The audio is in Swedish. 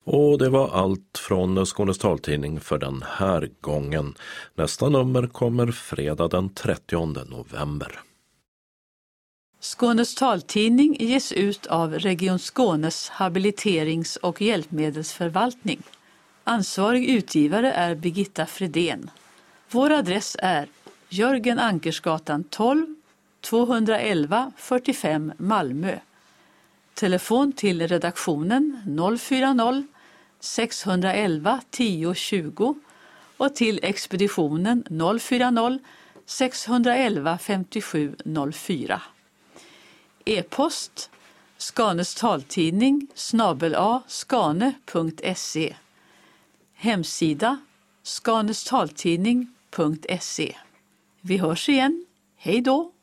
Och det var allt från Skånes taltidning för den här gången. Nästa nummer kommer fredag den 30 november. Skånes taltidning ges ut av Region Skånes habiliterings- och hjälpmedelsförvaltning. Ansvarig utgivare är Birgitta Fredén. Vår adress är Jörgen Ankersgatan 12, 211 45 Malmö. Telefon till redaktionen 040 611 10 20 och till expeditionen 040 611 57 04. E-post Skanes taltidning @skane.se. Hemsida skanestaltidning.se. Vi hörs igen. Hej då!